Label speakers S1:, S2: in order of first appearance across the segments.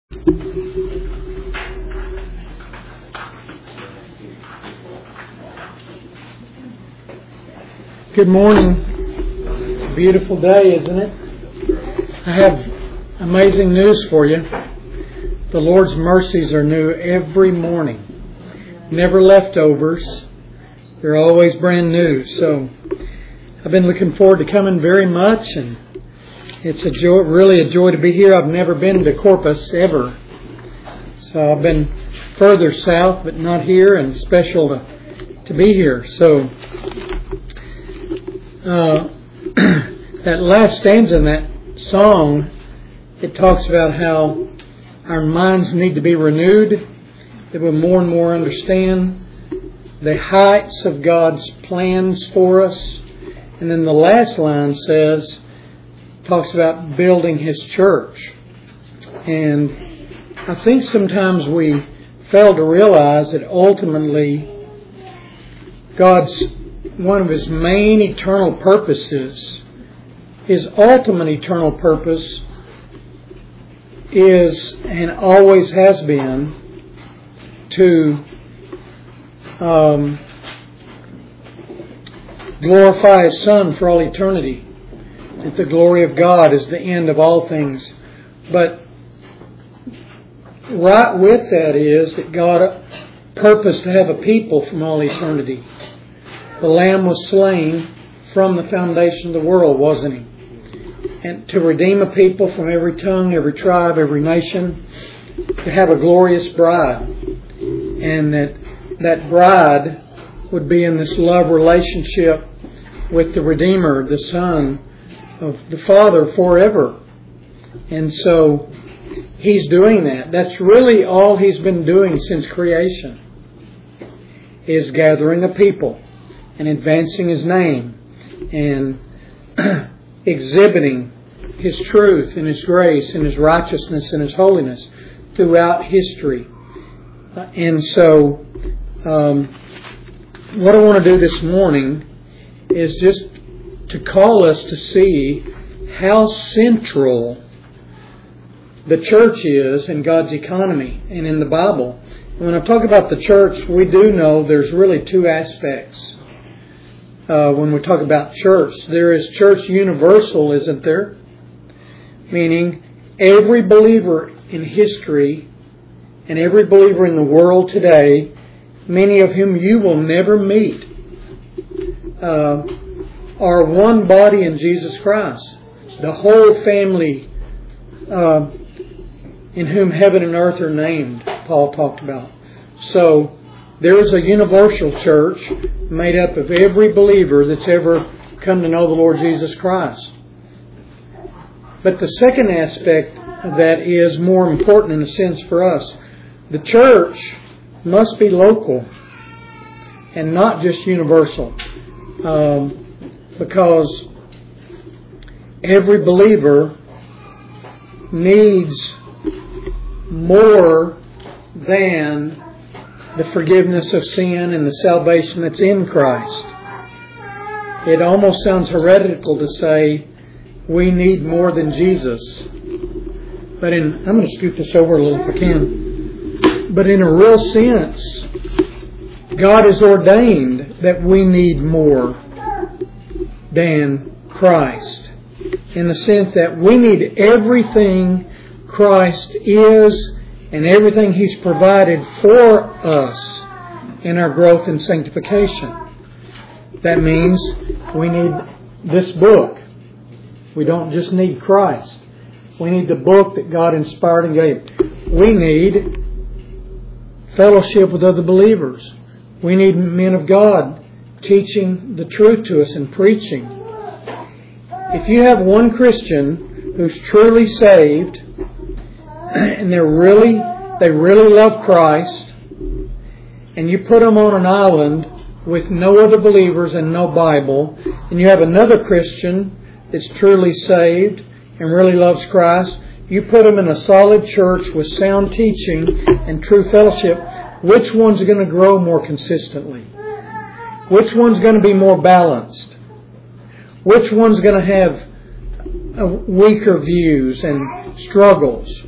S1: Good morning. It's a beautiful day, isn't it? I have amazing news for you. The Lord's mercies are new every morning. Never leftovers. They're always brand new. So I've been looking forward to coming very much, and it's a joy, really a joy to be here. I've never been to Corpus ever. So I've been further south, but not here, and special to be here. So that last stanza in that song, it talks about how our minds need to be renewed, that we'll more and more understand the heights of God's plans for us. And then the last line talks about building His church. And I think sometimes we fail to realize that ultimately God's one of His main eternal purposes, His ultimate eternal purpose is and always has been to glorify His Son for all eternity. That the glory of God is the end of all things. But right with that is that God purposed to have a people from all eternity. The Lamb was slain from the foundation of the world, wasn't He? And to redeem a people from every tongue, every tribe, every nation, to have a glorious bride. And that bride would be in this love relationship with the Redeemer, the Son of the Father forever. And so He's doing that. That's really all He's been doing since creation, is gathering a people and advancing His name and exhibiting His truth and His grace and His righteousness and His holiness throughout history. And so what I want to do this morning is just to call us to see how central the church is in God's economy and in the Bible. When I talk about the church, we do know there's really two aspects. When we talk about church, there is church universal, isn't there? Meaning every believer in history and every believer in the world today, many of whom you will never meet, are one body in Jesus Christ. The whole family in whom heaven and earth are named, Paul talked about. So there is a universal church made up of every believer that's ever come to know the Lord Jesus Christ. But the second aspect that is more important in a sense for us, the church must be local and not just universal. Because every believer needs more than the forgiveness of sin and the salvation that's in Christ. It almost sounds heretical to say we need more than Jesus. But I'm going to scoot this over a little if I can. But in a real sense, God has ordained that we need more than Christ. In the sense that we need everything Christ is and everything He's provided for us in our growth and sanctification. That means we need this book. We don't just need Christ. We need the book that God inspired and gave. We need fellowship with other believers. We need men of God teaching the truth to us and preaching. If you have one Christian who's truly saved and they really love Christ, and you put them on an island with no other believers and no Bible, and you have another Christian that's truly saved and really loves Christ, you put them in a solid church with sound teaching and true fellowship, which one's going to grow more consistently? Which one's going to be more balanced? Which one's going to have weaker views and struggles?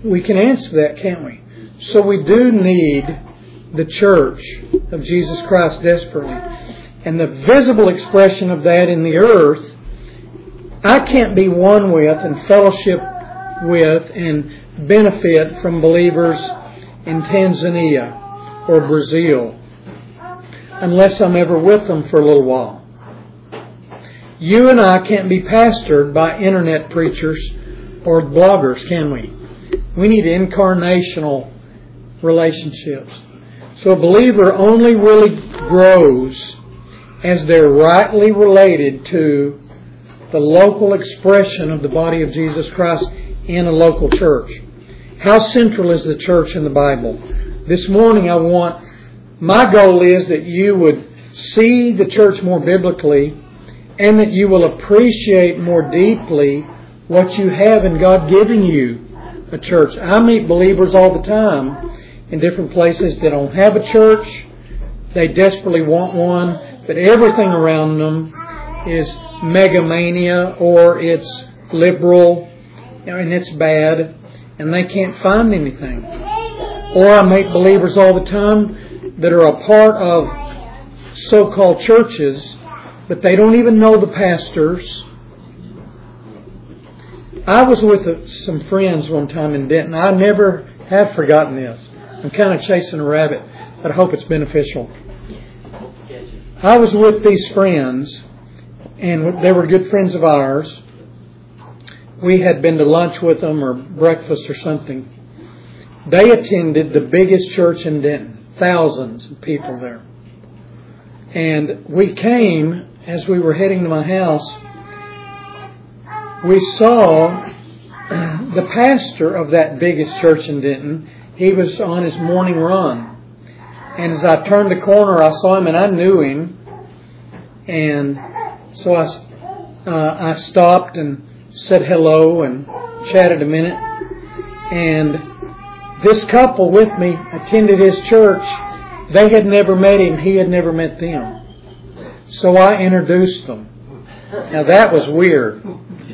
S1: we can answer that, can't we? So we do need the church of Jesus Christ desperately. And the visible expression of that in the earth, I can't be one with and fellowship with and benefit from believers in Tanzania or Brazil unless I'm ever with them for a little while. You and I can't be pastored by internet preachers or bloggers, can we? We need incarnational relationships. So a believer only really grows as they're rightly related to the local expression of the body of Jesus Christ in a local church. How central is the church in the Bible? This morning my goal is that you would see the church more biblically and that you will appreciate more deeply what you have in God giving you a church. I meet believers all the time in different places that don't have a church. They desperately want one, but everything around them is megamania or it's liberal and it's bad and they can't find anything. Or I meet believers all the time that are a part of so-called churches, but they don't even know the pastors. I was with some friends one time in Denton. I never have forgotten this. I'm kind of chasing a rabbit, but I hope it's beneficial. I was with these friends, and they were good friends of ours. We had been to lunch with them or breakfast or something. They attended the biggest church in Denton, thousands of people there. And we came, as we were heading to my house, we saw the pastor of that biggest church in Denton. He was on his morning run. And as I turned the corner, I saw him and I knew him. And so I stopped and said hello and chatted a minute. And this couple with me attended his church. They had never met him. He had never met them. So I introduced them. Now that was weird.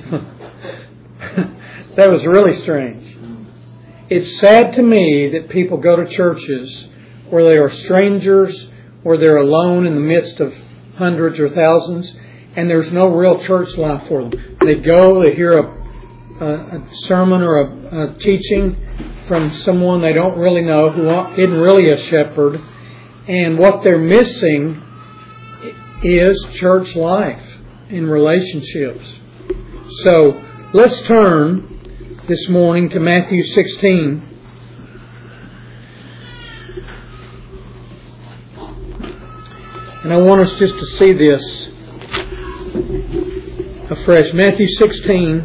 S1: That was really strange. It's sad to me that people go to churches where they are strangers, where they're alone in the midst of hundreds or thousands, and there's no real church life for them. They go, they hear a sermon or a teaching from someone they don't really know, who isn't really a shepherd, and what they're missing is church life in relationships. So let's turn this morning to Matthew 16. And I want us just to see this afresh. Matthew 16,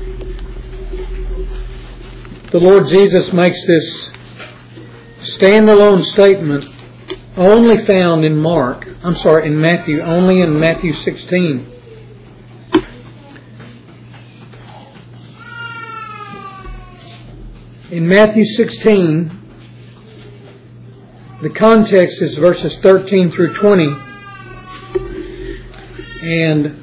S1: the Lord Jesus makes this standalone statement only found in Matthew, only in Matthew 16. In Matthew 16, the context is verses 13 through 20. And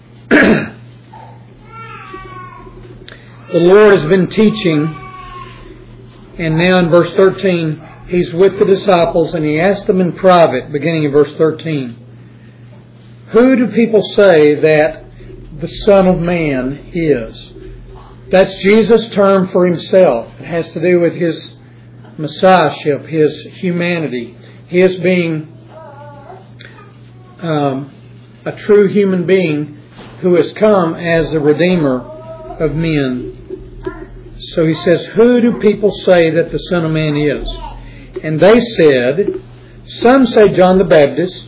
S1: the Lord has been teaching, and now in verse 13, He's with the disciples, and He asked them in private, beginning in verse 13, who do people say that the Son of Man is? That's Jesus' term for Himself. It has to do with His Messiahship, His humanity, His being a true human being who has come as the Redeemer of men. So He says, who do people say that the Son of Man is? And they said, some say John the Baptist,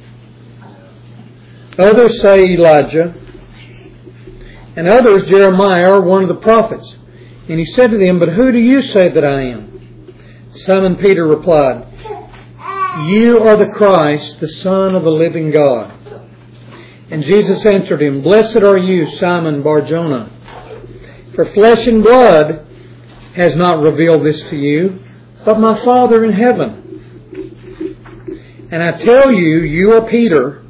S1: others say Elijah, and others Jeremiah or one of the prophets. And He said to them, but who do you say that I am? Simon Peter replied, you are the Christ, the Son of the living God. And Jesus answered him, blessed are you, Simon Bar-Jonah, for flesh and blood has not revealed this to you, but my Father in heaven. And I tell you, you are Peter,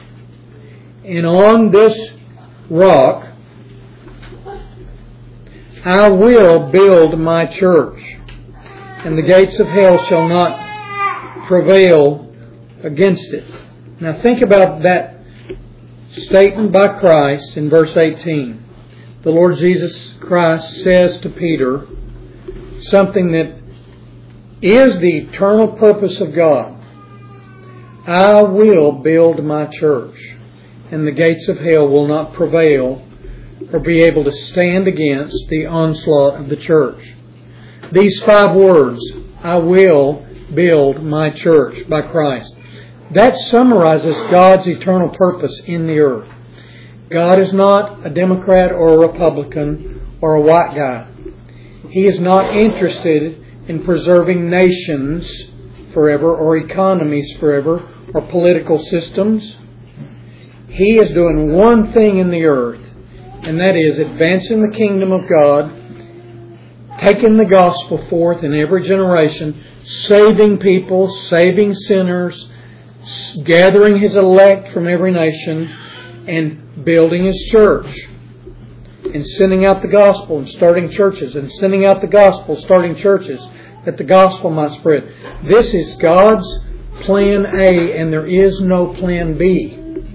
S1: and on this rock I will build my church, and the gates of hell shall not prevail against it. Now think about that statement by Christ in verse 18. The Lord Jesus Christ says to Peter something that is the eternal purpose of God. I will build my church, and the gates of hell will not prevail or be able to stand against the onslaught of the church. These 5 words, I will build my church by Christ, that summarizes God's eternal purpose in the earth. God is not a Democrat or a Republican or a white guy. He is not interested in preserving nations forever or economies forever or political systems. He is doing one thing in the earth, and that is advancing the kingdom of God, taking the gospel forth in every generation, saving people, saving sinners, gathering His elect from every nation, and building His church, and sending out the gospel and starting churches, and sending out the gospel, starting churches, that the gospel might spread. This is God's plan A, and there is no plan B.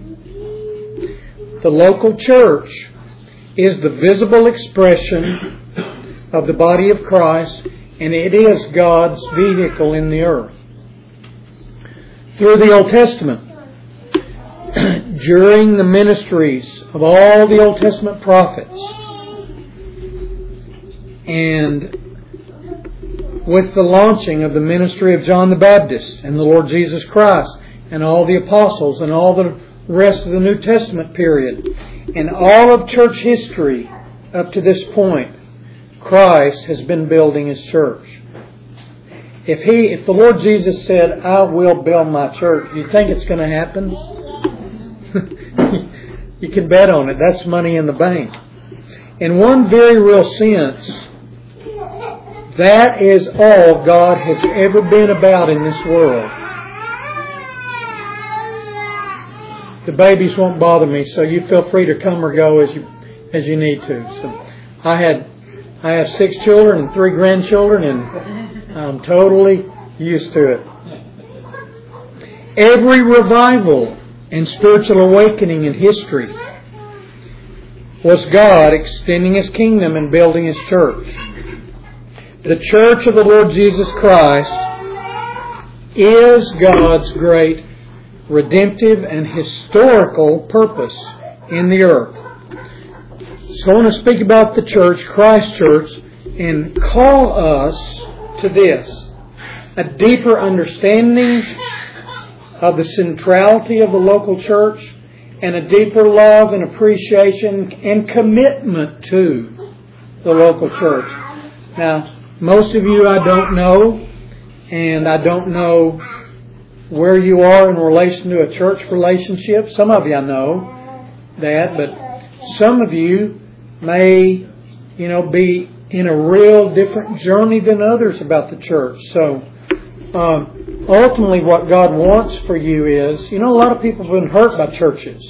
S1: The local church is the visible expression of the body of Christ, and it is God's vehicle in the earth. Through the Old Testament, during the ministries of all the Old Testament prophets, and with the launching of the ministry of John the Baptist and the Lord Jesus Christ and all the apostles and all the rest of the New Testament period, and all of church history up to this point, Christ has been building His church. If the Lord Jesus said, I will build my church, do you think it's going to happen? You can bet on it. That's money in the bank. In one very real sense, that is all God has ever been about in this world. The babies won't bother me, so you feel free to come or go as you need to. So I have 6 children and 3 grandchildren, and I'm totally used to it. Every revival and spiritual awakening in history was God extending His kingdom and building His church. The church of the Lord Jesus Christ is God's great redemptive and historical purpose in the earth. So I want to speak about the church, Christ Church, and call us to this: a deeper understanding of the centrality of the local church, and a deeper love and appreciation and commitment to the local church. Now, most of you I don't know, and I don't know where you are in relation to a church relationship. Some of you I know that, but some of you may, be in a real different journey than others about the church. So, ultimately what God wants for you is, a lot of people have been hurt by churches.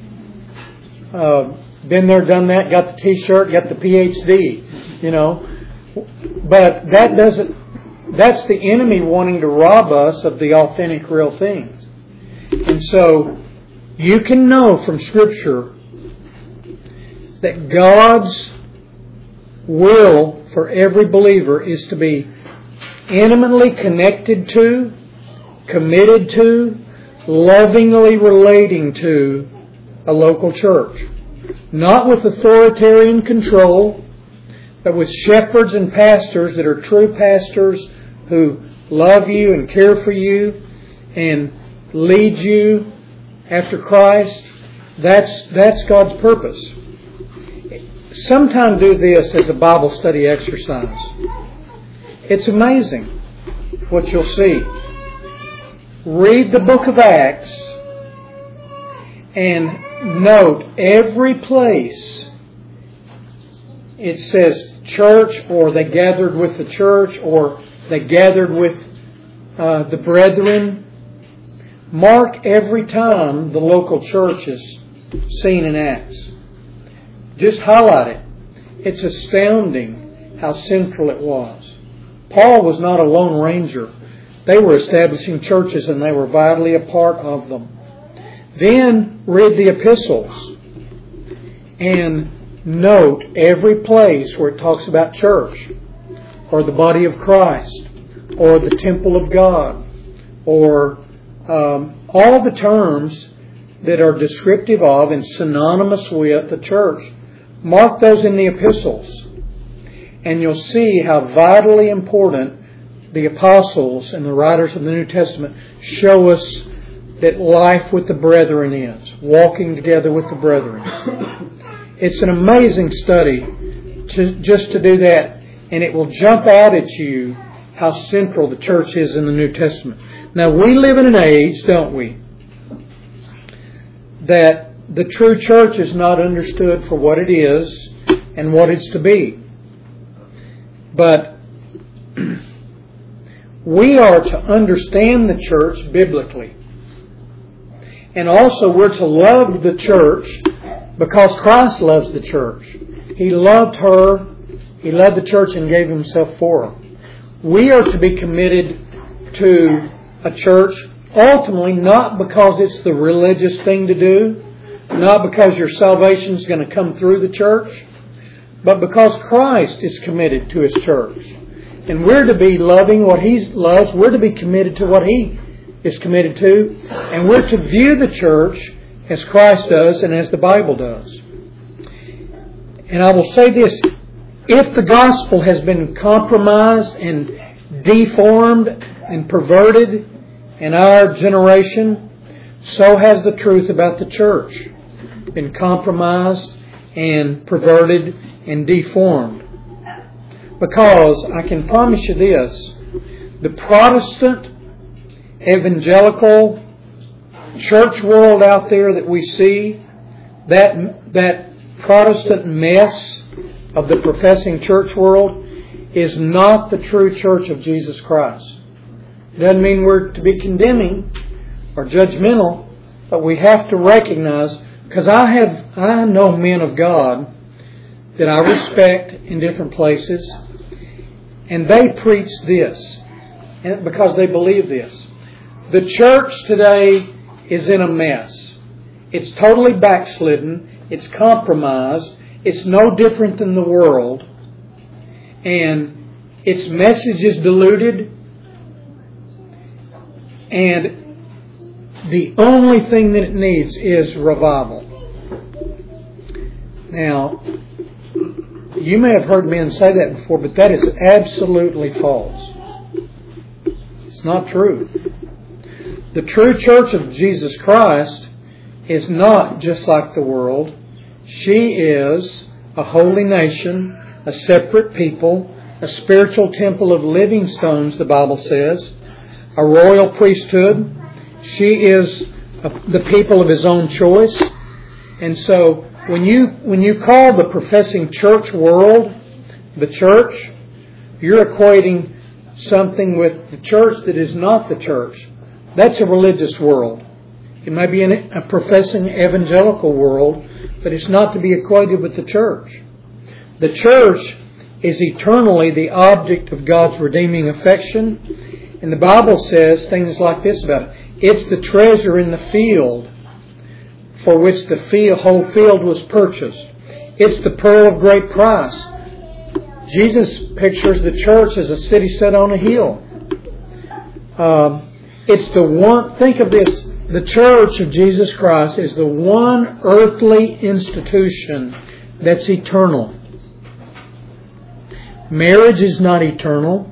S1: Been there, done that, got the T-shirt, got the PhD, But that's the enemy wanting to rob us of the authentic, real things. And so, you can know from Scripture that God's will for every believer is to be intimately connected to, committed to, lovingly relating to a local church. Not with authoritarian control, but with shepherds and pastors that are true pastors who love you and care for you and lead you after Christ. That's God's purpose. Sometime do this as a Bible study exercise. It's amazing what you'll see. Read the book of Acts and note every place it says church, or they gathered with the church, or they gathered with the brethren. Mark every time the local church is seen in Acts. Just highlight it. It's astounding how central it was. Paul was not a lone ranger. They were establishing churches and they were vitally a part of them. Then read the epistles and note every place where it talks about church or the body of Christ or the temple of God or all the terms that are descriptive of and synonymous with the church. Mark those in the epistles and you'll see how vitally important the apostles and the writers of the New Testament show us that life with the brethren is, walking together with the brethren. It's an amazing study just to do that, and it will jump out at you how central the church is in the New Testament. Now, we live in an age, don't we, that the true church is not understood for what it is and what it's to be. But we are to understand the church biblically. And also we're to love the church because Christ loves the church. He loved her. He loved the church and gave Himself for her. We are to be committed to a church ultimately not because it's the religious thing to do, not because your salvation is going to come through the church, but because Christ is committed to His church. And we're to be loving what He loves. We're to be committed to what He is committed to. And we're to view the church as Christ does and as the Bible does. And I will say this. If the gospel has been compromised and deformed and perverted in our generation, so has the truth about the church been compromised and perverted and deformed. Because I can promise you this, the Protestant, evangelical, church world out there that we see, that Protestant mess of the professing church world is not the true church of Jesus Christ. It doesn't mean we're to be condemning or judgmental, but we have to recognize, because I know men of God that I respect in different places, and they preach this because they believe this. The church today is in a mess. It's totally backslidden. It's compromised. It's no different than the world. And its message is diluted. And the only thing that it needs is revival. Now, you may have heard men say that before, but that is absolutely false. It's not true. The true church of Jesus Christ is not just like the world. She is a holy nation, a separate people, a spiritual temple of living stones, the Bible says, a royal priesthood. She is the people of His own choice. And so when you call the professing church world the church, you're equating something with the church that is not the church. That's a religious world. It may be a professing evangelical world, but it's not to be equated with the church. The church is eternally the object of God's redeeming affection. And the Bible says things like this about it. It's the treasure in the field for which the whole field was purchased. It's the pearl of great price. Jesus pictures the church as a city set on a hill. It's the one, think of this, the church of Jesus Christ is the one earthly institution that's eternal. Marriage is not eternal.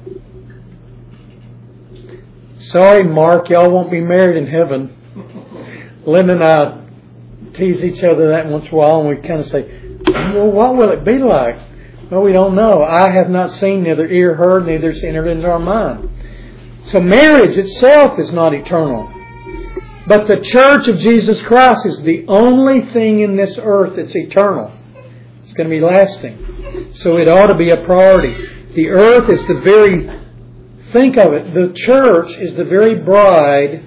S1: Sorry, Mark, y'all won't be married in heaven. Linda and I tease each other that once in a while, and we kind of say, well, what will it be like? Well, we don't know. I have not seen, neither ear heard, neither it's entered into our mind. So marriage itself is not eternal. But the church of Jesus Christ is the only thing in this earth that's eternal. It's going to be lasting. So it ought to be a priority. The earth is the very, think of it, the church is the very bride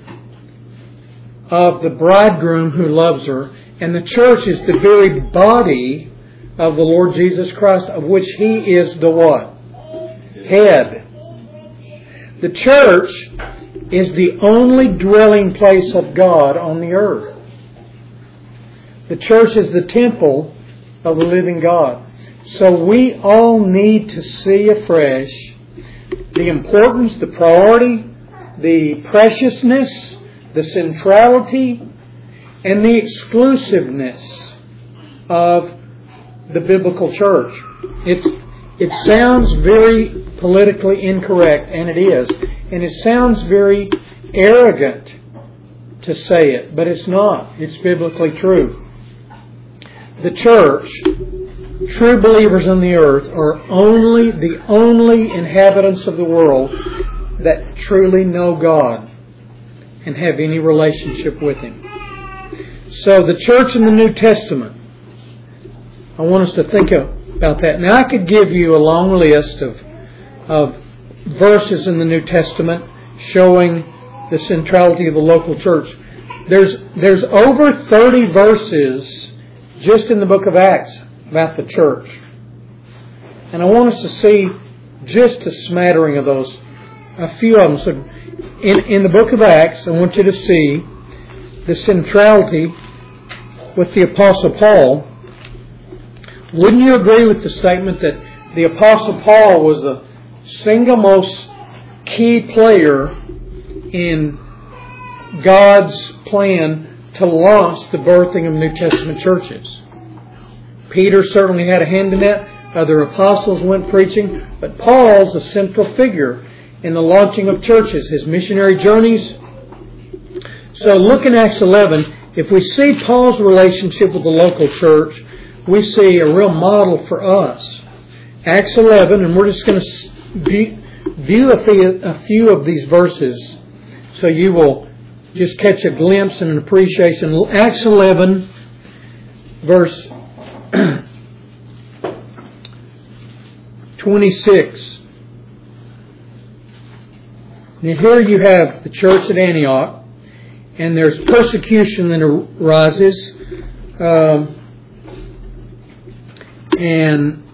S1: of the bridegroom who loves her. And the church is the very body of the Lord Jesus Christ, of which He is the what? Head. The church is the only dwelling place of God on the earth. The church is the temple of the living God. So we all need to see afresh the importance, the priority, the preciousness, the centrality, and the exclusiveness of the biblical church. It sounds very politically incorrect, and it is. And it sounds very arrogant to say it, but it's not. It's biblically true. The church, true believers on the earth, are the only inhabitants of the world that truly know God and have any relationship with Him. So the church in the New Testament, I want us to think about that. Now I could give you a long list of verses in the New Testament showing the centrality of the local church. There's over 30 verses just in the book of Acts about the church. And I want us to see just a smattering of those, a few of them. So in the book of Acts, I want you to see the centrality with the Apostle Paul. Wouldn't you agree with the statement that the Apostle Paul was the single most key player in God's plan to launch the birthing of New Testament churches? Peter certainly had a hand in that. Other apostles went preaching. But Paul's a central figure in the launching of churches, his missionary journeys. So look in Acts 11. If we see Paul's relationship with the local church, we see a real model for us. Acts 11, and we're just going to view a few of these verses so you will just catch a glimpse and an appreciation. Acts 11, verse 26. Now here you have the church at Antioch, and there's persecution that arises. And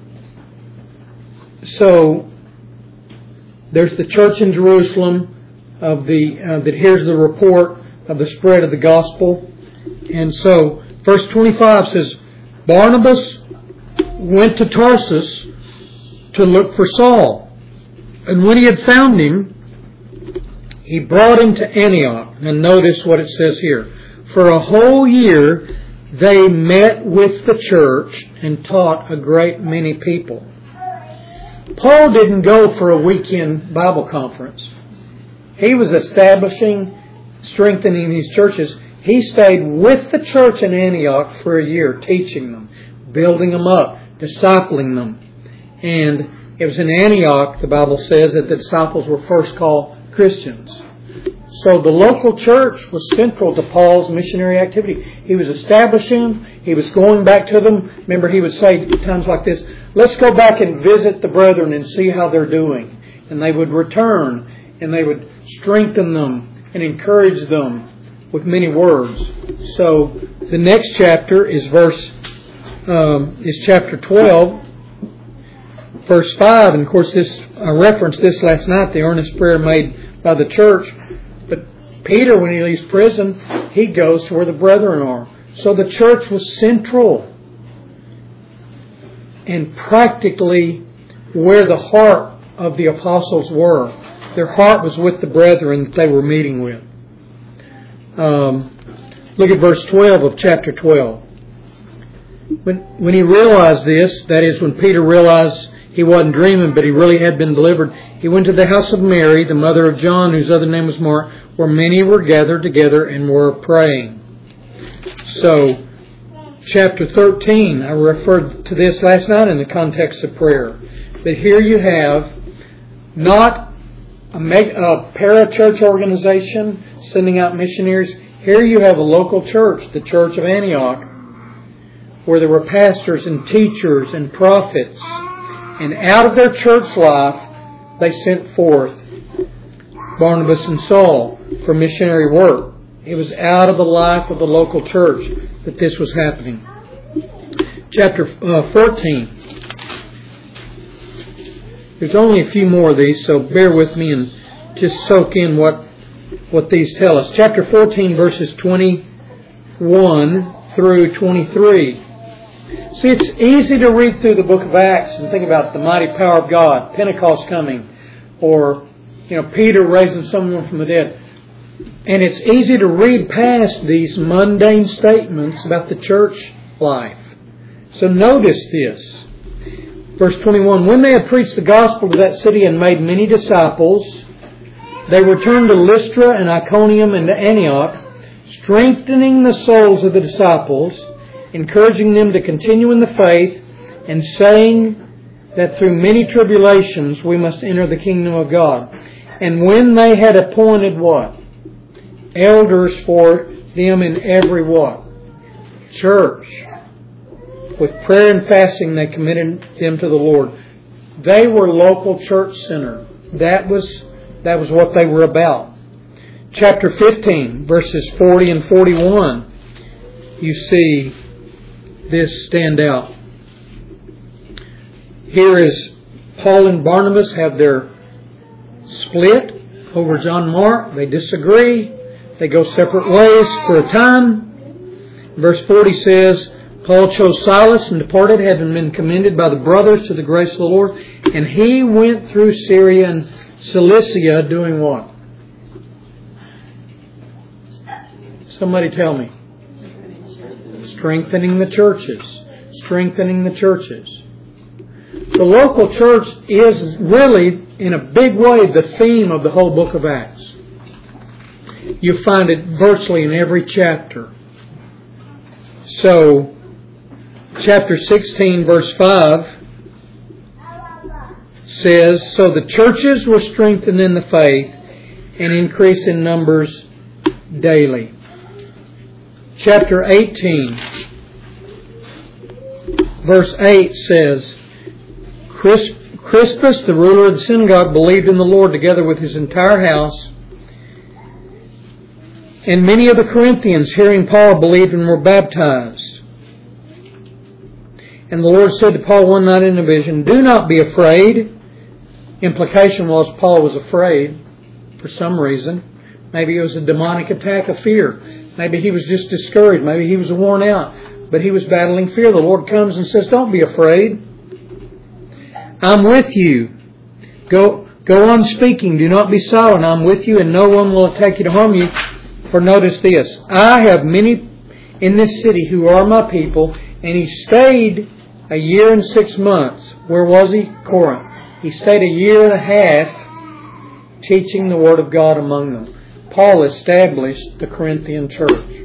S1: so there's the church in Jerusalem that hears the report of the spread of the gospel. And so verse 25 says, Barnabas went to Tarsus to look for Saul. And when he had found him, he brought him to Antioch. And notice what it says here. For a whole year they met with the church and taught a great many people. Paul didn't go for a weekend Bible conference. He was establishing, strengthening these churches. He stayed with the church in Antioch for a year, teaching them, building them up, discipling them. And it was in Antioch, the Bible says, that the disciples were first called Christians. So the local church was central to Paul's missionary activity. He was establishing them. He was going back to them. Remember, he would say times like this, let's go back and visit the brethren and see how they're doing. And they would return and they would strengthen them and encourage them with many words. So the next chapter is chapter 12, verse 5. And of course, I referenced this last night, the earnest prayer made by the church. But Peter, when he leaves prison, he goes to where the brethren are. So the church was central and practically where the heart of the apostles were. Their heart was with the brethren that they were meeting with. Look at verse 12 of chapter 12. When he realized this, that is, when Peter realized he wasn't dreaming, but he really had been delivered, he went to the house of Mary, the mother of John, whose other name was Mark, where many were gathered together and were praying. So, chapter 13, I referred to this last night in the context of prayer. But here you have not a parachurch organization sending out missionaries. Here you have a local church, the Church of Antioch, where there were pastors and teachers and prophets. And out of their church life, they sent forth Barnabas and Saul for missionary work. It was out of the life of the local church that this was happening. chapter 14. There's only a few more of these, so bear with me and just soak in what these tell us. Chapter 14, verses 21 through 23. See, it's easy to read through the book of Acts and think about the mighty power of God, Pentecost coming, or Peter raising someone from the dead. And it's easy to read past these mundane statements about the church life. So notice this. Verse 21, when they had preached the gospel to that city and made many disciples, they returned to Lystra and Iconium and to Antioch, strengthening the souls of the disciples, encouraging them to continue in the faith, and saying that through many tribulations we must enter the kingdom of God. And when they had appointed what? Elders for them in every what? Church. With prayer and fasting they committed them to the Lord. They were local church centered. That was what they were about. Chapter 15, verses 40 and 41, you see this stand out. Here is Paul and Barnabas have their split over John Mark. They disagree. They go separate ways for a time. Verse 40 says, Paul chose Silas and departed, having been commended by the brothers to the grace of the Lord. And he went through Syria and Cilicia doing what? Somebody tell me. Strengthening the churches. Strengthening the churches. The local church is really, in a big way, the theme of the whole book of Acts. You find it virtually in every chapter. So, chapter 16, verse 5 says, so the churches were strengthened in the faith and increased in numbers daily. Chapter 18, verse 8 says, Crispus, the ruler of the synagogue, believed in the Lord together with his entire house. And many of the Corinthians, hearing Paul, believed and were baptized. And the Lord said to Paul one night in a vision, do not be afraid. Implication was Paul was afraid for some reason. Maybe it was a demonic attack of fear. Maybe he was just discouraged. Maybe he was worn out. But he was battling fear. The Lord comes and says, don't be afraid. I'm with you. Go on speaking. Do not be silent. I'm with you, and no one will attack you to harm you. For notice this. I have many in this city who are my people. And he stayed a year and 6 months. Where was he? Corinth. He stayed a year and a half teaching the Word of God among them. Paul established the Corinthian church.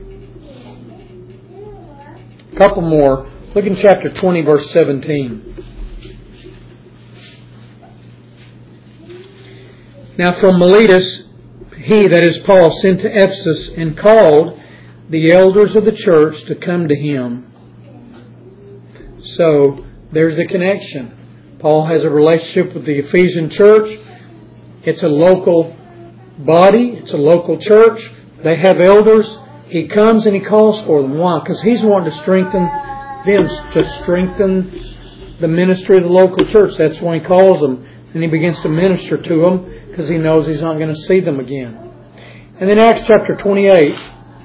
S1: A couple more. Look in chapter 20, verse 17. Now from Miletus, he, that is Paul, sent to Ephesus and called the elders of the church to come to him. So, there's the connection. Paul has a relationship with the Ephesian church. It's a local body. It's a local church. They have elders. He comes and he calls for them. Why? Because he's wanting to strengthen them, to strengthen the ministry of the local church. That's when he calls them. And he begins to minister to them because he knows he's not going to see them again. And then Acts chapter 28.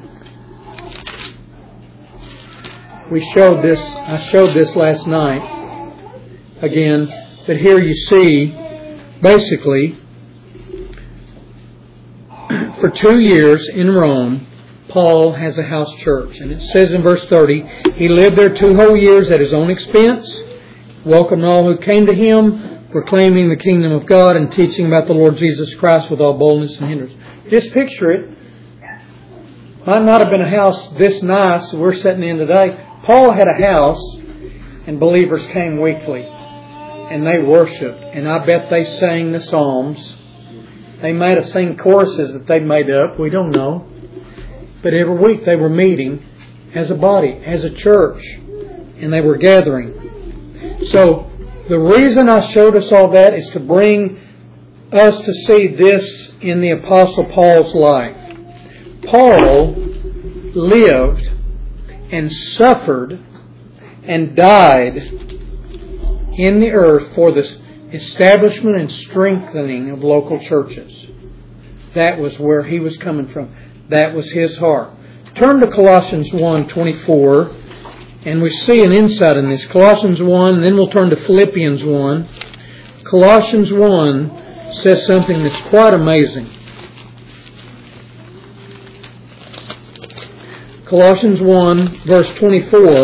S1: I showed this last night again, but here you see, basically, for 2 years in Rome, Paul has a house church. And it says in verse 30, he lived there 2 whole years at his own expense, welcomed all who came to him, proclaiming the kingdom of God and teaching about the Lord Jesus Christ with all boldness and hindrance. Just picture it. Might not have been a house this nice we're sitting in today. Paul had a house, and believers came weekly, and they worshiped, and I bet they sang the Psalms. They might have sang choruses that they made up, we don't know. But every week they were meeting as a body, as a church, and they were gathering. So, the reason I showed us all that is to bring us to see this in the Apostle Paul's life. Paul lived and suffered and died in the earth for the establishment and strengthening of local churches. That was where he was coming from. That was his heart. Turn to Colossians 1:24, and we see an insight in this. Colossians 1, and then we'll turn to Philippians 1. Colossians 1 says something that's quite amazing. Colossians 1, verse 24,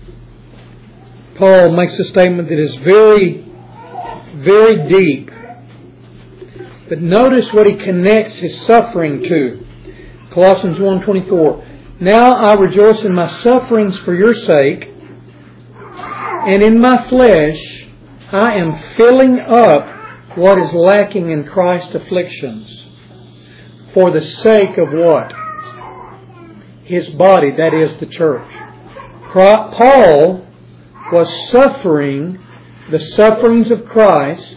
S1: Paul makes a statement that is very, very deep. But notice what he connects his suffering to. Colossians 1:24. Now I rejoice in my sufferings for your sake, and in my flesh I am filling up what is lacking in Christ's afflictions. For the sake of what? His body, that is the church. Paul was suffering the sufferings of Christ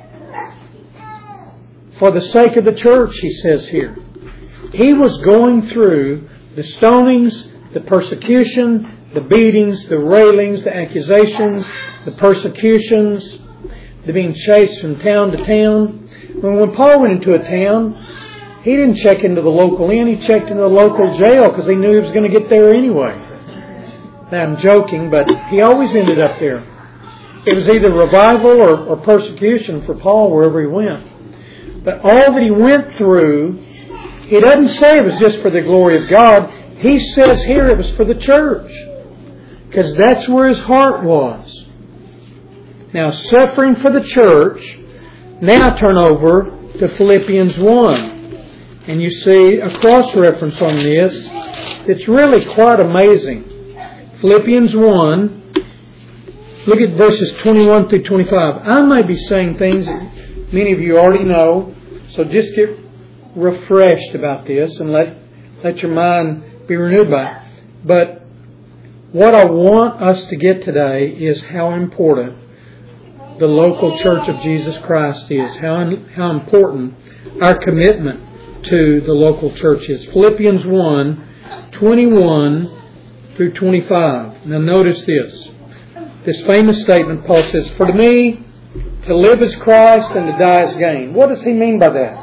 S1: for the sake of the church, he says here. He was going through the stonings, the persecution, the beatings, the railings, the accusations, the persecutions, the being chased from town to town. When Paul went into a town, he didn't check into the local inn, he checked into the local jail because he knew he was going to get there anyway. Now I'm joking, but he always ended up there. It was either revival or persecution for Paul wherever he went. But all that he went through, he doesn't say it was just for the glory of God. He says here it was for the church. Because that's where his heart was. Now, suffering for the church. Now turn over to Philippians 1. And you see a cross-reference on this. It's really quite amazing. Philippians 1. Look at verses 21 through 25. I might be saying things that many of you already know. So just get refreshed about this and let your mind be renewed by it. But what I want us to get today is how important the local church of Jesus Christ is. How important our commitment to the local church is. Philippians 1, 21 through 25. Now notice this. This famous statement, Paul says, "For to me, to live is Christ and to die is gain." What does he mean by that?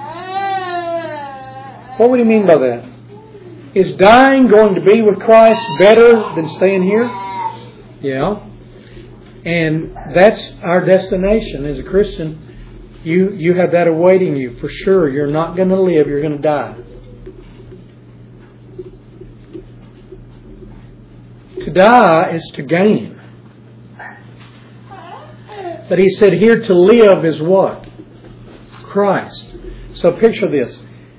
S1: What would he mean by that? Is dying going to be with Christ better than staying here? Yeah. And that's our destination as a Christian. You have that awaiting you for sure. You're not going to live, you're going to die. To die is to gain. But he said here to live is what? Christ. So picture this.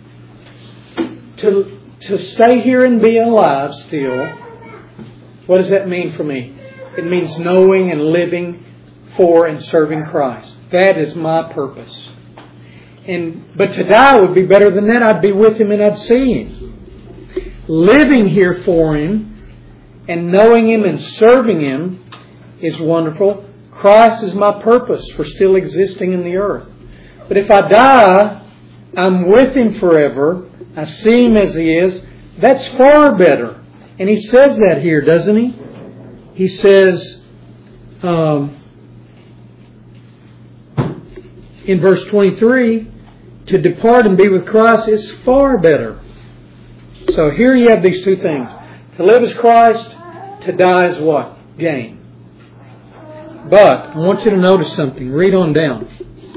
S1: To stay here and be alive still, what does that mean for me? It means knowing and living for and serving Christ. That is my purpose. But to die would be better than that. I'd be with Him and I'd see Him. Living here for Him and knowing Him and serving Him is wonderful. Christ is my purpose for still existing in the earth. But if I die, I'm with Him forever. I see Him as He is. That's far better. And He says that here, doesn't He? He says in verse 23, to depart and be with Christ is far better. So here you have these two things. To live is Christ, to die is what? Gain. But I want you to notice something. Read on down.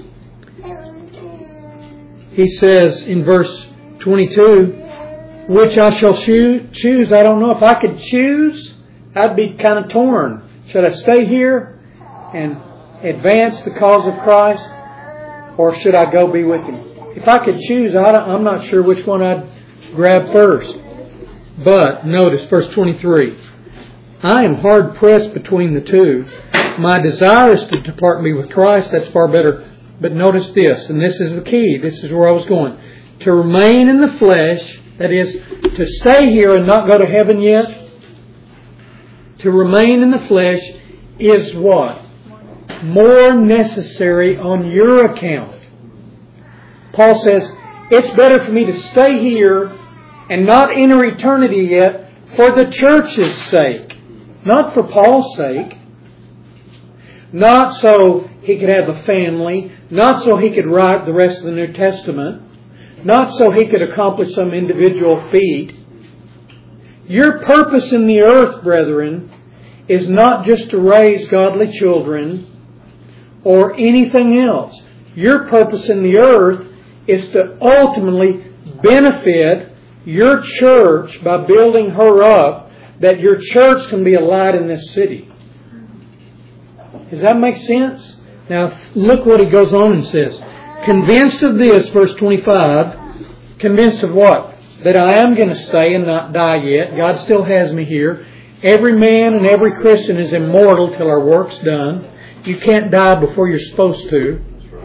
S1: He says in verse 22, which I shall choose. I don't know. If I could choose, I'd be kind of torn. Should I stay here and advance the cause of Christ, or should I go be with Him? If I could choose, I'm not sure which one I'd grab first. But notice verse 23. I am hard pressed between the two. My desire is to depart and be with Christ. That's far better. But notice this, and this is the key. This is where I was going. To remain in the flesh, that is, to stay here and not go to heaven yet. To remain in the flesh is what? More necessary on your account. Paul says, it's better for me to stay here and not enter eternity yet for the church's sake. Not for Paul's sake. Not so he could have a family. Not so he could write the rest of the New Testament. Not so he could accomplish some individual feat. Your purpose in the earth, brethren, is not just to raise godly children or anything else. Your purpose in the earth is to ultimately benefit your church by building her up, that your church can be a light in this city. Does that make sense? Now, look what he goes on and says. Convinced of this, verse 25, convinced of what? That I am going to stay and not die yet. God still has me here. Every man and every Christian is immortal till our work's done. You can't die before you're supposed to.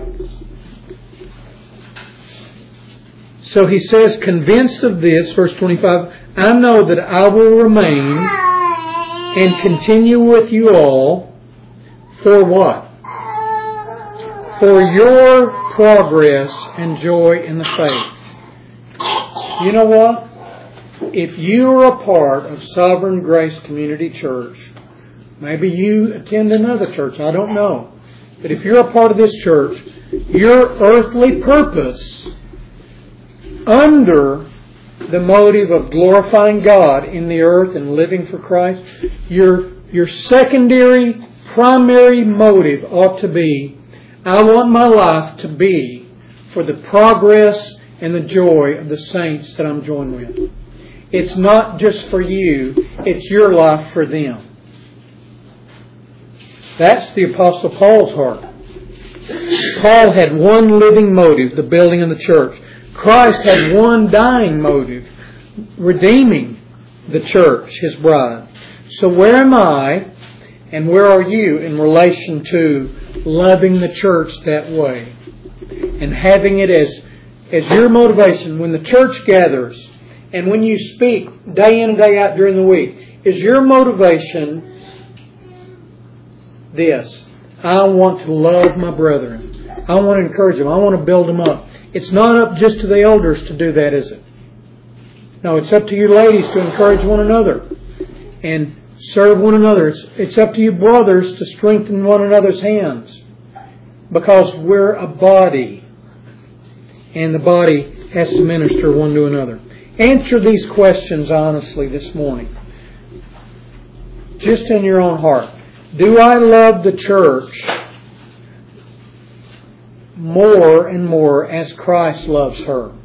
S1: So he says, convinced of this, verse 25, I know that I will remain and continue with you all for what? For your progress and joy in the faith. You know what? If you are a part of Sovereign Grace Community Church, maybe you attend another church, I don't know. But if you're a part of this church, your earthly purpose under the motive of glorifying God in the earth and living for Christ, your secondary, primary motive ought to be, I want my life to be for the progress and the joy of the saints that I'm joined with. It's not just for you, it's your life for them. That's the Apostle Paul's heart. Paul had one living motive, the building of the church. Christ had one dying motive, redeeming the church, His bride. So where am I and where are you in relation to loving the church that way? And having it as your motivation when the church gathers and when you speak day in and day out during the week, is your motivation this? I want to love my brethren. I want to encourage them. I want to build them up. It's not up just to the elders to do that, is it? No, it's up to you ladies to encourage one another and serve one another. It's up to you brothers to strengthen one another's hands, because we're a body and the body has to minister one to another. Answer these questions honestly this morning, just in your own heart. Do I love the church more and more as Christ loves her?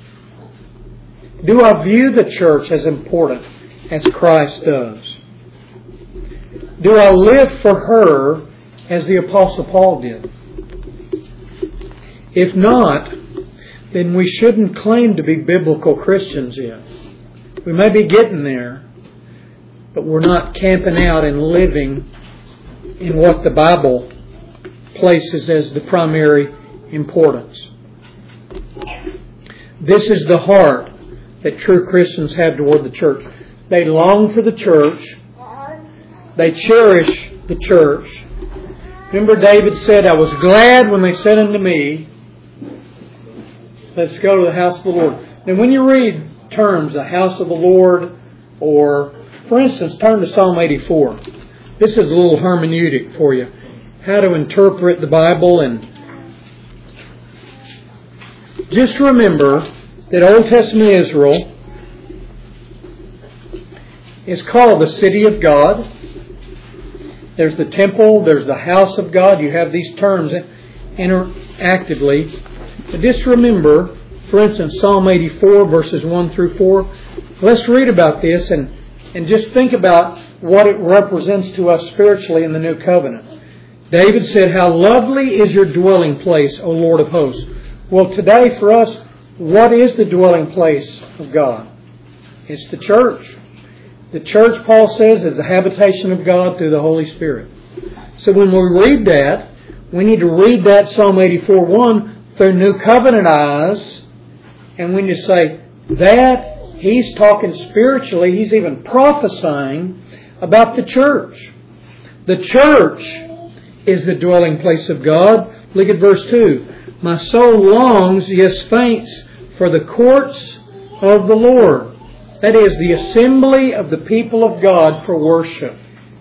S1: Do I view the church as important as Christ does? Do I live for her as the Apostle Paul did? If not, then we shouldn't claim to be biblical Christians yet. We may be getting there, but we're not camping out and living in what the Bible places as the primary importance. This is the heart that true Christians have toward the church. They long for the church. They cherish the church. Remember David said, I was glad when they said unto me, let's go to the house of the Lord. And when you read terms, the house of the Lord, or, for instance, turn to Psalm 84. This is a little hermeneutic for you. How to interpret the Bible. And just remember that Old Testament Israel is called the city of God. There's the temple. There's the house of God. You have these terms interactively. But just remember, for instance, Psalm 84, verses 1 through 4. Let's read about this and just think about what it represents to us spiritually in the New Covenant. David said, how lovely is your dwelling place, O Lord of hosts. Well, today for us, what is the dwelling place of God? It's the church. The church, Paul says, is the habitation of God through the Holy Spirit. So when we read that, we need to read that Psalm 84:1 through New Covenant eyes. And when you say that, he's talking spiritually, he's even prophesying about the church. The church is the dwelling place of God. Look at verse 2. My soul longs, yes faints, for the courts of the Lord. That is, the assembly of the people of God for worship.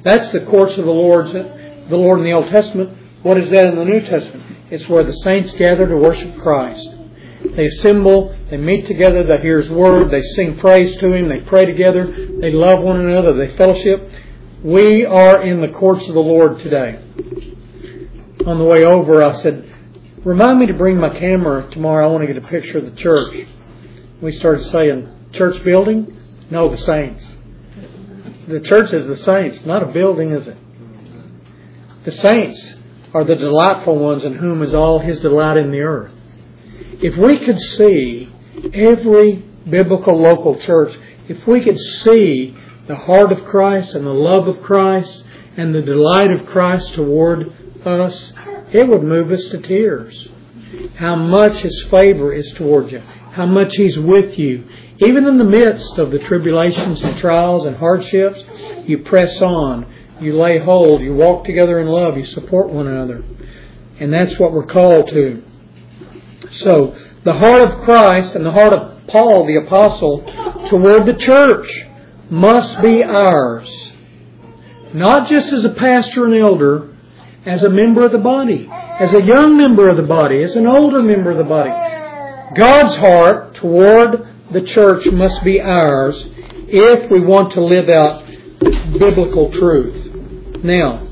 S1: That's the courts of the Lord in the Old Testament. What is that in the New Testament? It's where the saints gather to worship Christ. They assemble, they meet together, they hear His Word, they sing praise to Him, they pray together, they love one another, they fellowship. We are in the courts of the Lord today. On the way over, I said, remind me to bring my camera tomorrow. I want to get a picture of the church. We started saying, church building? No, the saints. The church is the saints, not a building, is it? The saints are the delightful ones in whom is all His delight in the earth. If we could see every biblical local church, if we could see the heart of Christ and the love of Christ and the delight of Christ toward us, it would move us to tears. How much His favor is toward you. How much He's with you. Even in the midst of the tribulations and trials and hardships, you press on. You lay hold. You walk together in love. You support one another. And that's what we're called to. So, the heart of Christ and the heart of Paul, the apostle, toward the church must be ours. Not just as a pastor and elder, as a member of the body, as a young member of the body, as an older member of the body. God's heart toward the church must be ours if we want to live out biblical truth. Now,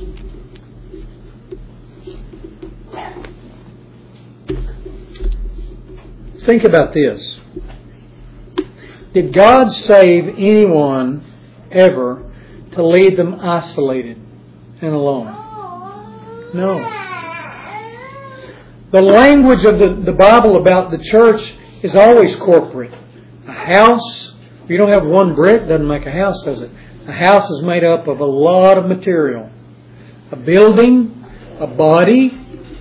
S1: think about this. Did God save anyone ever to leave them isolated and alone? No. The language of the Bible about the church is always corporate. A house, if you don't have one brick, doesn't make a house, does it? A house is made up of a lot of material. A building, a body.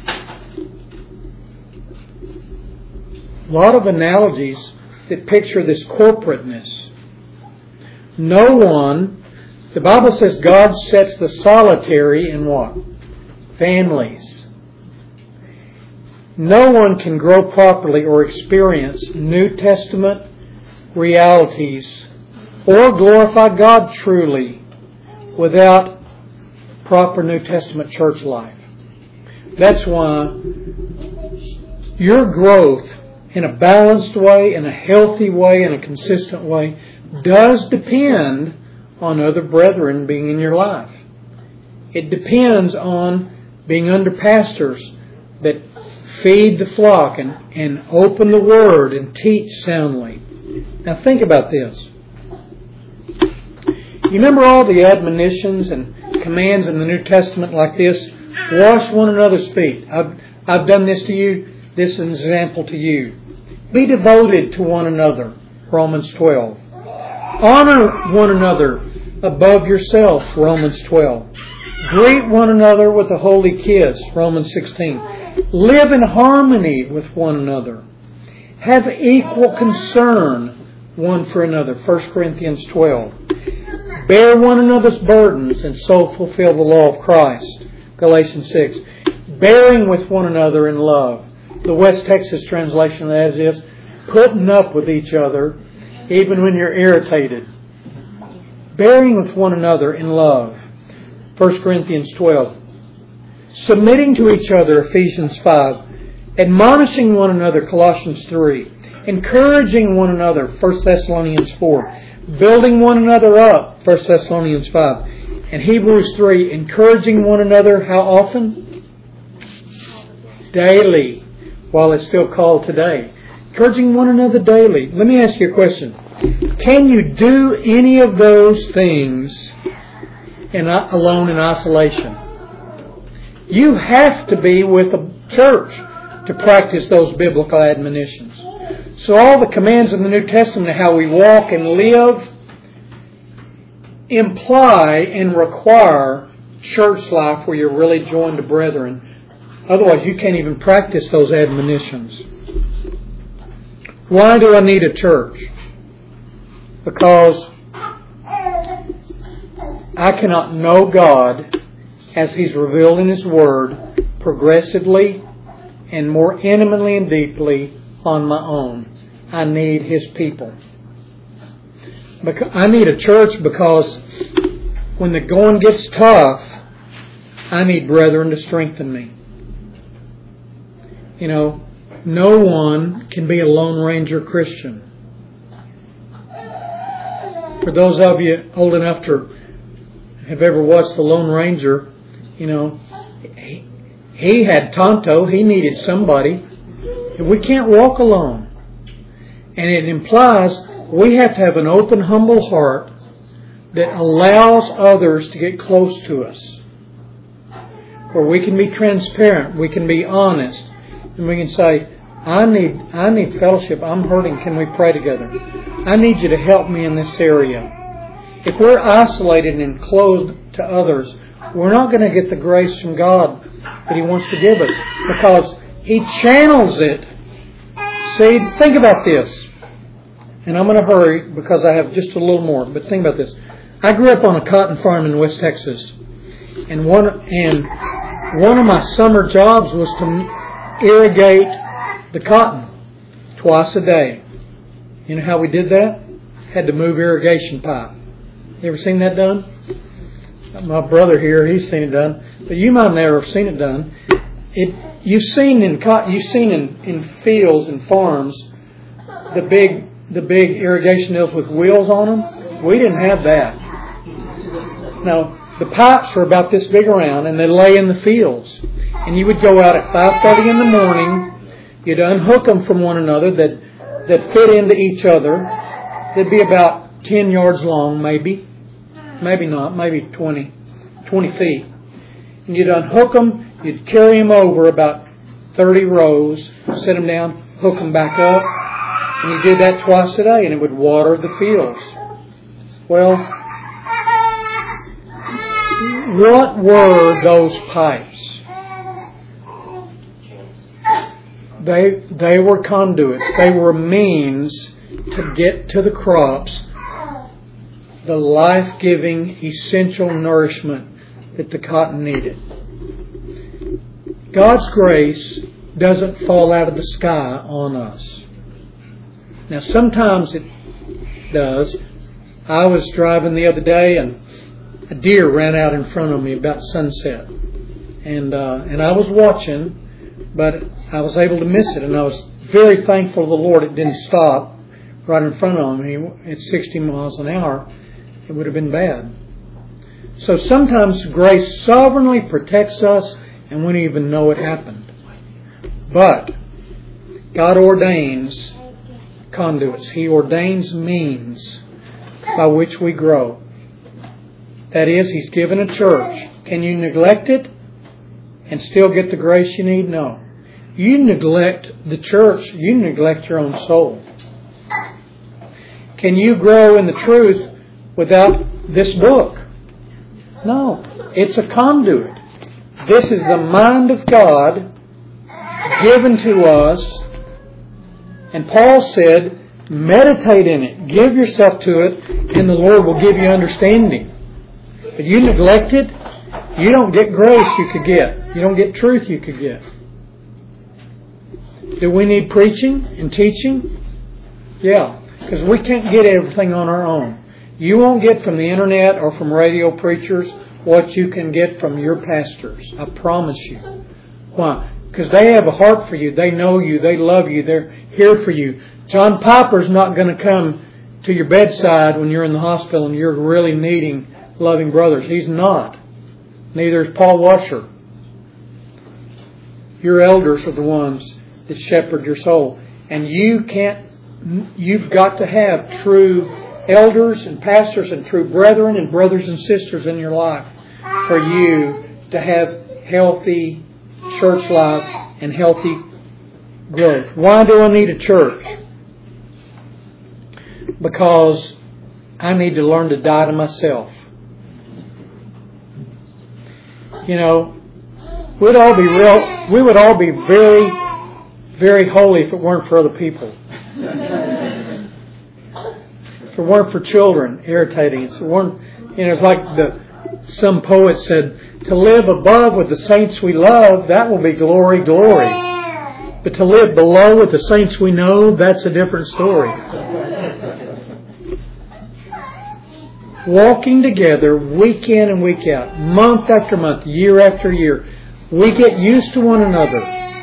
S1: A lot of analogies that picture this corporateness. No one, the Bible says God sets the solitary in what? Families. No one can grow properly or experience New Testament realities or glorify God truly without proper New Testament church life. That's why your growth in a balanced way, in a healthy way, in a consistent way, does depend on other brethren being in your life. It depends on being under pastors that feed the flock and open the Word and teach soundly. Now think about this. You remember all the admonitions and commands in the New Testament like this? Wash one another's feet. I've done this to you. This is an example to you. Be devoted to one another. Romans 12. Honor one another above yourself. Romans 12. Greet one another with a holy kiss. Romans 16. Live in harmony with one another. Have equal concern one for another. 1 Corinthians 12. Bear one another's burdens and so fulfill the law of Christ. Galatians 6. Bearing with one another in love. The West Texas translation of that is putting up with each other even when you're irritated. Bearing with one another in love. 1 Corinthians 12. Submitting to each other. Ephesians 5. Admonishing one another. Colossians 3. Encouraging one another. 1 Thessalonians 4. Building one another up. 1 Thessalonians 5. And Hebrews 3. Encouraging one another how often? Daily. While it's still called today. Encouraging one another daily. Let me ask you a question. Can you do any of those things alone in isolation? You have to be with a church to practice those biblical admonitions. So all the commands in the New Testament of how we walk and live imply and require church life where you're really joined to brethren. Otherwise, you can't even practice those admonitions. Why do I need a church? Because I cannot know God as He's revealed in His Word progressively and more intimately and deeply on my own. I need His people. I need a church because when the going gets tough, I need brethren to strengthen me. You know, no one can be a Lone Ranger Christian. For those of you old enough to have ever watched The Lone Ranger, you know, he had Tonto. He needed somebody. We can't walk alone. And it implies we have to have an open, humble heart that allows others to get close to us. Where we can be transparent, we can be honest, and we can say, I need fellowship. I'm hurting. Can we pray together? I need you to help me in this area. If we're isolated and closed to others, we're not going to get the grace from God that He wants to give us, because He channels it. See, think about this. And I'm going to hurry because I have just a little more. But think about this. I grew up on a cotton farm in West Texas, and one of my summer jobs was to irrigate the cotton twice a day. You know how we did that? Had to move irrigation pipe. You ever seen that done? My brother here, he's seen it done, but you might never have seen it done. You've seen in fields and farms the big irrigation deals with wheels on them. We didn't have that. Now, the pipes were about this big around, and they lay in the fields. And you would go out at 5:30 in the morning. You'd unhook them from one another that fit into each other. They'd be about 10 yards long, maybe not, maybe 20 feet. And you'd unhook them. You'd carry them over about 30 rows, set them down, hook them back up. And you did that twice a day, and it would water the fields. Well, what were those pipes? They were conduits. They were means to get to the crops the life-giving, essential nourishment that the cotton needed. God's grace doesn't fall out of the sky on us. Now, sometimes it does. I was driving the other day, and a deer ran out in front of me about sunset. And I was watching, but I was able to miss it. And I was very thankful to the Lord it didn't stop right in front of me. At 60 miles an hour, it would have been bad. So sometimes grace sovereignly protects us, and we don't even know it happened. But God ordains conduits. He ordains means by which we grow. That is, He's given a church. Can you neglect it and still get the grace you need? No. You neglect the church, you neglect your own soul. Can you grow in the truth without this book? No. It's a conduit. This is the mind of God given to us. And Paul said, meditate in it. Give yourself to it, and the Lord will give you understanding. But you neglect it, you don't get grace you could get. You don't get truth you could get. Do we need preaching and teaching? Yeah, because we can't get everything on our own. You won't get from the internet or from radio preachers what you can get from your pastors. I promise you. Why? Because they have a heart for you. They know you. They love you. They're here for you. John Piper's not going to come to your bedside when you're in the hospital and you're really needing loving brothers. He's not. Neither is Paul Washer. Your elders are the ones that shepherd your soul. And you've got to have true elders and pastors and true brethren and brothers and sisters in your life for you to have healthy church life and healthy growth. Why do I need a church? Because I need to learn to die to myself. You know, we would all be very, very holy if it weren't for other people. If it weren't for children irritating us. If it weren't, it's like some poet said, to live above with the saints we love, that will be glory, glory. But to live below with the saints we know, that's a different story. walking together week in and week out, month after month, year after year. We get used to one another.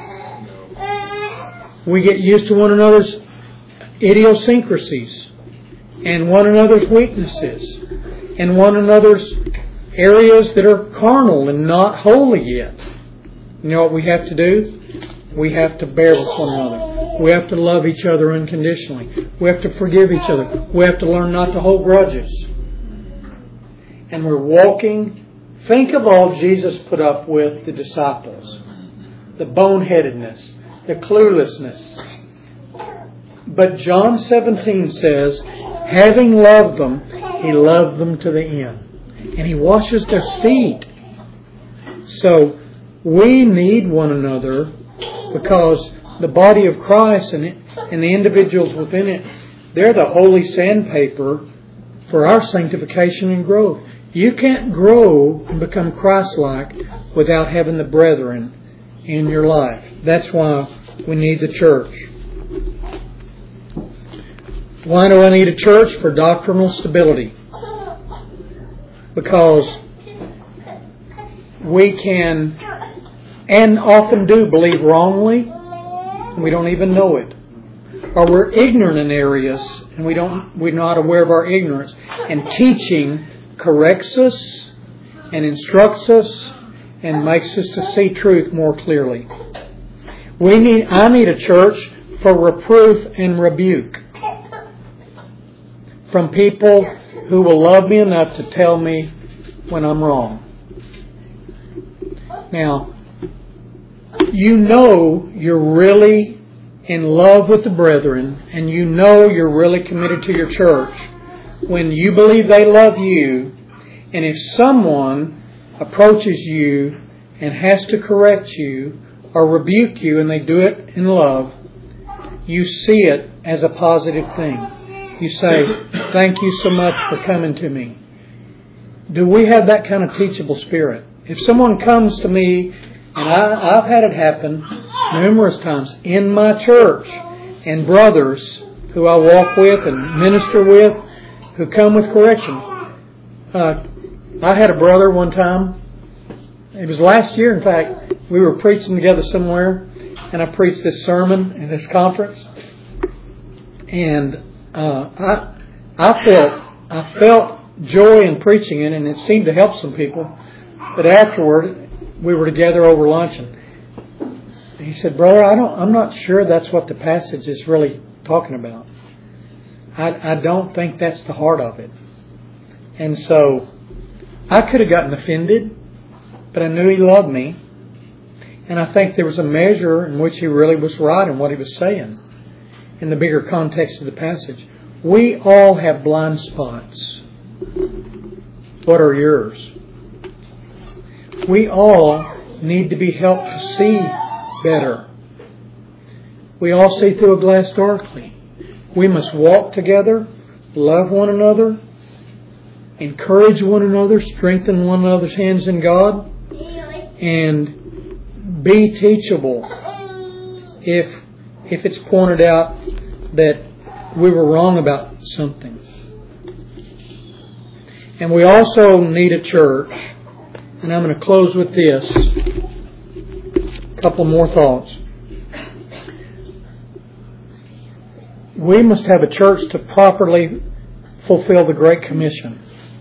S1: We get used to one another's idiosyncrasies and one another's weaknesses and one another's areas that are carnal and not holy yet. You know what we have to do? We have to bear with one another. We have to love each other unconditionally. We have to forgive each other. We have to learn not to hold grudges. And we're walking. Think of all Jesus put up with the disciples. The boneheadedness, the cluelessness. But John 17 says, having loved them, He loved them to the end. And He washes their feet. So we need one another because the body of Christ and the individuals within it, they're the holy sandpaper for our sanctification and growth. You can't grow and become Christ-like without having the brethren in your life. That's why we need the church. Why do I need a church? For doctrinal stability. Because we can, and often do, believe wrongly, and we don't even know it. Or we're ignorant in areas, and we're not aware of our ignorance. And teaching corrects us, and instructs us, and makes us to see truth more clearly. I need a church for reproof and rebuke. From people who will love me enough to tell me when I'm wrong. Now, you know you're really in love with the brethren, and you know you're really committed to your church when you believe they love you, and if someone approaches you and has to correct you or rebuke you, and they do it in love, you see it as a positive thing. You say, thank you so much for coming to me. Do we have that kind of teachable spirit? If someone comes to me, and I've had it happen numerous times in my church, and brothers who I walk with and minister with who come with correction. I had a brother one time, it was last year in fact, we were preaching together somewhere, and I preached this sermon in this conference, and I felt joy in preaching it, and it seemed to help some people. But afterward, we were together over lunch, and he said, "Brother, I'm not sure that's what the passage is really talking about. I don't think that's the heart of it." And so I could have gotten offended, but I knew he loved me, and I think there was a measure in which he really was right in what he was saying in the bigger context of the passage. We all have blind spots. What are yours? We all need to be helped to see better. We all see through a glass darkly. We must walk together, love one another, encourage one another, strengthen one another's hands in God, and be teachable if it's pointed out that we were wrong about something. And we also need a church. And I'm going to close with this. A couple more thoughts. We must have a church to properly fulfill the Great Commission.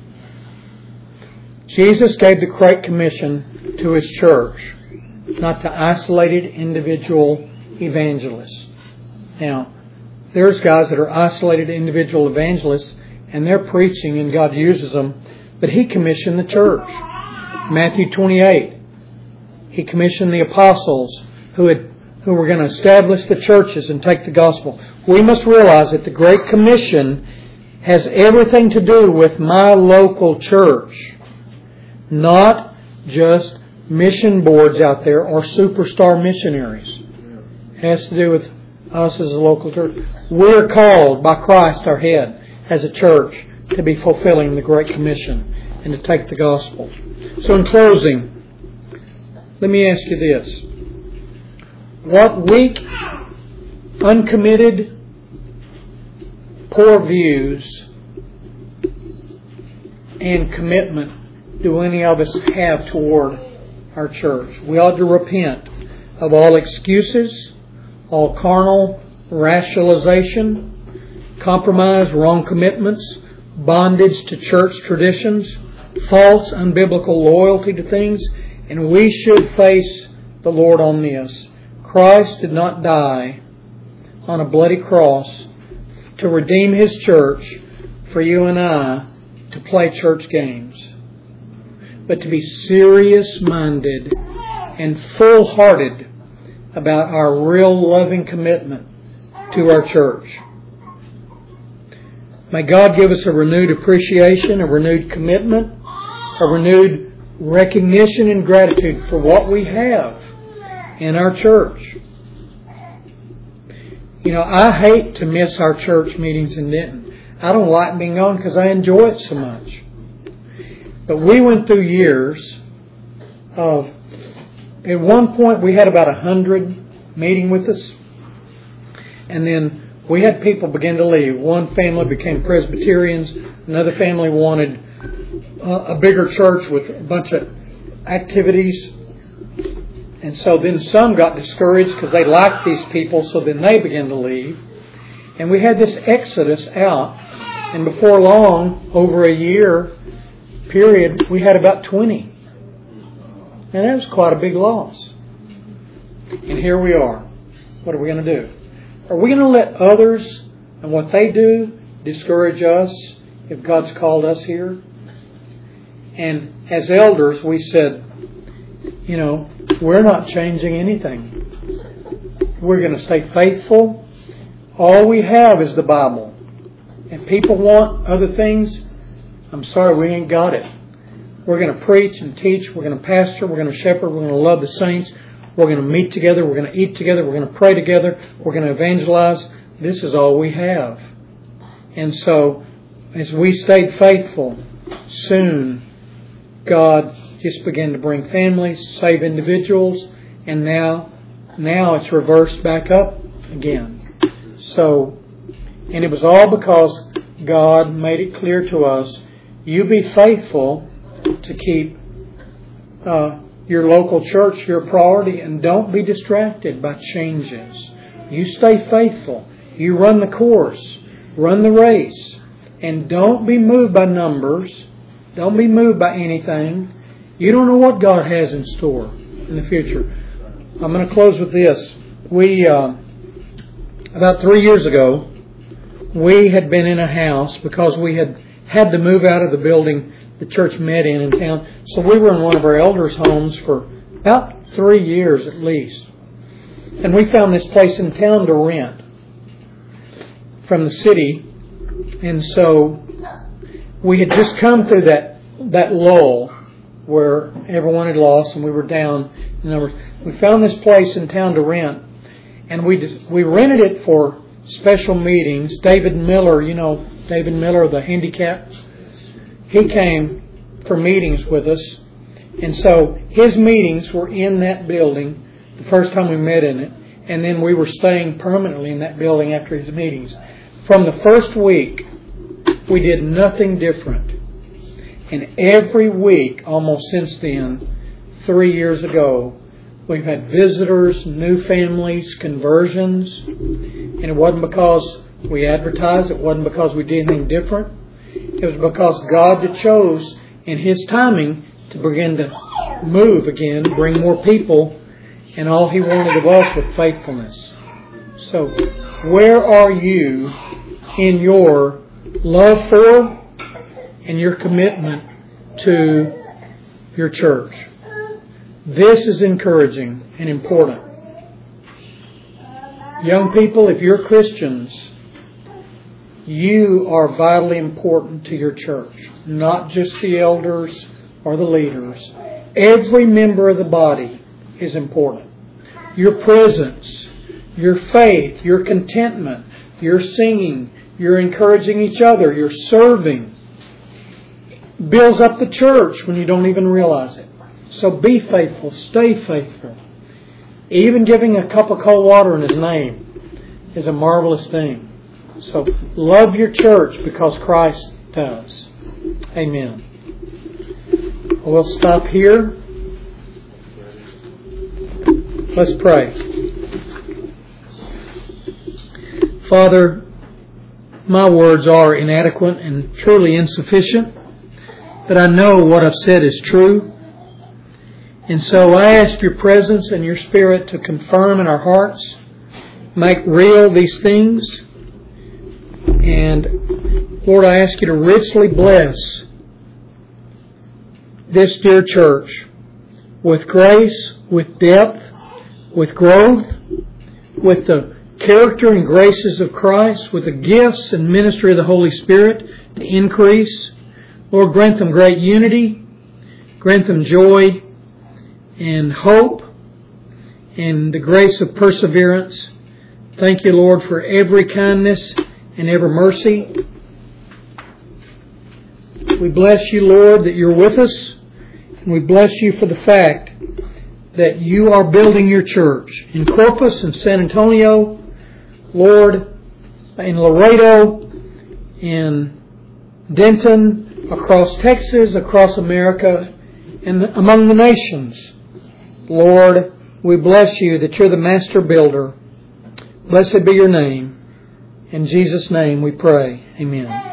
S1: Jesus gave the Great Commission to His church, not to isolated individual evangelists. Now, there's guys that are isolated individual evangelists, and they're preaching and God uses them, but He commissioned the church. Matthew 28, He commissioned the apostles who were going to establish the churches and take the gospel. We must realize that the Great Commission has everything to do with my local church, not just mission boards out there or superstar missionaries. It has to do with us as a local church. We're called by Christ, our head, as a church to be fulfilling the Great Commission and to take the gospel. So in closing, let me ask you this. What weak, uncommitted, poor views and commitment do any of us have toward our church? We ought to repent of all excuses, all carnal rationalization, compromise, wrong commitments, bondage to church traditions, false, unbiblical loyalty to things, and we should face the Lord on this. Christ did not die on a bloody cross to redeem His church for you and I to play church games, but to be serious-minded and full-hearted about our real loving commitment to our church. May God give us a renewed appreciation, a renewed commitment, a renewed recognition and gratitude for what we have in our church. You know, I hate to miss our church meetings in Denton. I don't like being gone because I enjoy it so much. But we went through years of, at one point we had about 100 meeting with us. And then we had people begin to leave. One family became Presbyterians. Another family wanted a bigger church with a bunch of activities. And so then some got discouraged because they liked these people, so then they began to leave. And we had this exodus out. And before long, over a year period, we had about 20. And that was quite a big loss. And here we are. What are we going to do? Are we going to let others and what they do discourage us if God's called us here? And as elders, we said, you know, we're not changing anything. We're going to stay faithful. All we have is the Bible. If people want other things, I'm sorry, we ain't got it. We're going to preach and teach. We're going to pastor. We're going to shepherd. We're going to love the saints. We're going to meet together. We're going to eat together. We're going to pray together. We're going to evangelize. This is all we have. And so, as we stayed faithful, soon God just began to bring families, save individuals, and now it's reversed back up again. So, and it was all because God made it clear to us, you be faithful to keep your local church your priority, and don't be distracted by changes. You stay faithful. You run the course. Run the race. And don't be moved by numbers. Don't be moved by anything. You don't know what God has in store in the future. I'm going to close with this. We, about 3 years ago, we had been in a house because we had to move out of the building the church met in town. So we were in one of our elders' homes for about 3 years at least. And we found this place in town to rent from the city. And so we had just come through that lull where everyone had lost and we were down in numbers. We found this place in town to rent. And we rented it for special meetings. David Miller, you know, David Miller, the handicap, he came for meetings with us. And so his meetings were in that building the first time we met in it. And then we were staying permanently in that building after his meetings. From the first week, we did nothing different. And every week, almost since then, 3 years ago, we've had visitors, new families, conversions. And it wasn't because we advertised. It wasn't because we did anything different. It was because God chose in His timing to begin to move again, bring more people, and all He wanted of us was faithfulness. So, where are you in your love for and your commitment to your church? This is encouraging and important. Young people, if you're Christians, you are vitally important to your church. Not just the elders or the leaders. Every member of the body is important. Your presence, your faith, your contentment, your singing, your encouraging each other, your serving builds up the church when you don't even realize it. So be faithful. Stay faithful. Even giving a cup of cold water in His name is a marvelous thing. So love your church because Christ does. Amen. We'll stop here. Let's pray. Father, my words are inadequate and truly insufficient, but I know what I've said is true. And so I ask your presence and your Spirit to confirm in our hearts, make real these things. And Lord, I ask you to richly bless this dear church with grace, with depth, with growth, with the character and graces of Christ, with the gifts and ministry of the Holy Spirit to increase. Lord, grant them great unity, grant them joy and hope and the grace of perseverance. Thank you, Lord, for every kindness and every mercy. We bless you, Lord, that you're with us. And we bless you for the fact that you are building your church in Corpus and San Antonio, Lord, in Laredo, in Denton, across Texas, across America, and among the nations. Lord, we bless you that you're the master builder. Blessed be your name. In Jesus' name we pray. Amen.